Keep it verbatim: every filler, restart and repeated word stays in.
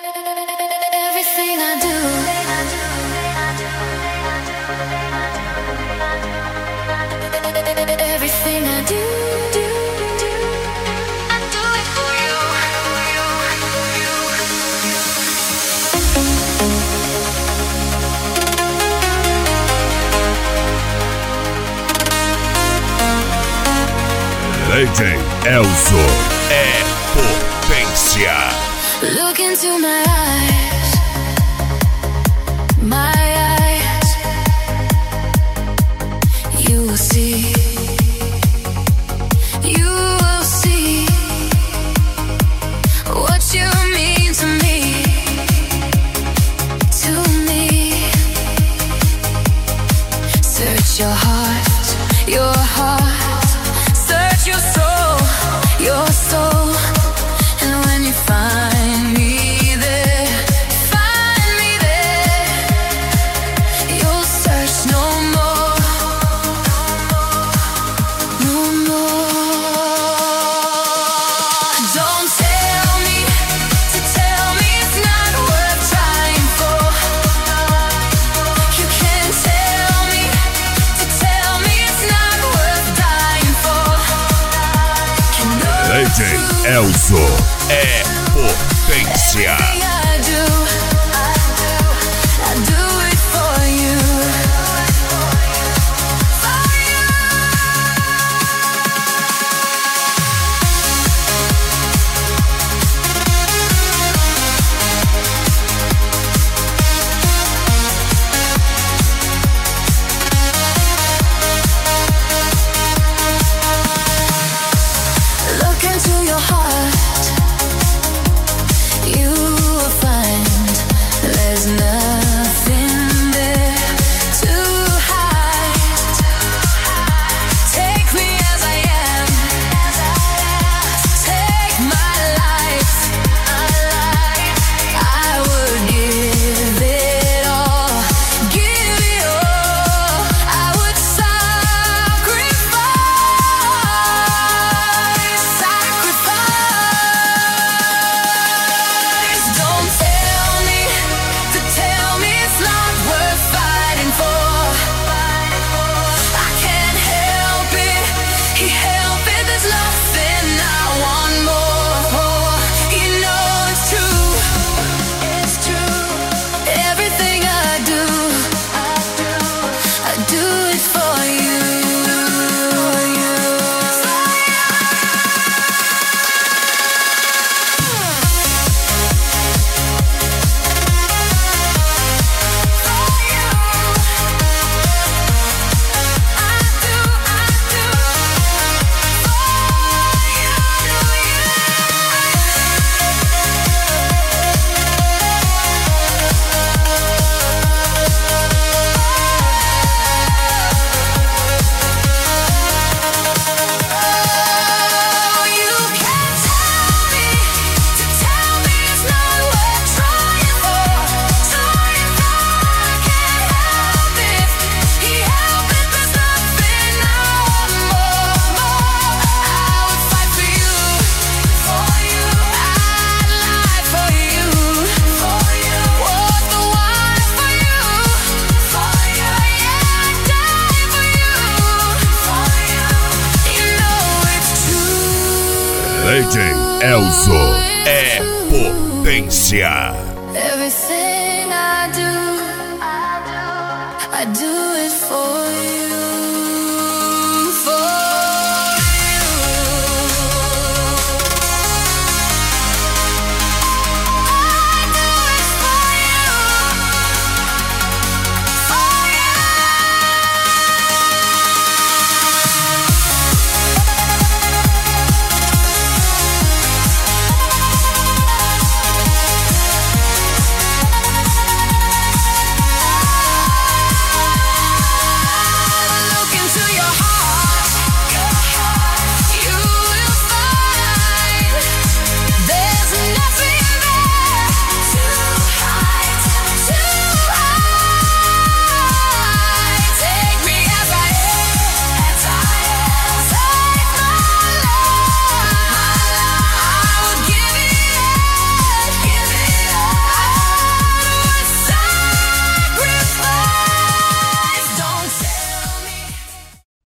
D J Elzo é potência. Look into my eyes, my eyes. You will see, you will see what you mean to me, to me. Search your heart, your heart. Search your soul, your soul. And when you find me there, find me there, you'll search no more, no more. Don't tell me to tell me it's not worth trying for. You can't tell me to tell me it's not worth dying for. D J Elzo é potência. D J Elzo é potência. Everything I do, I do, I do it for you.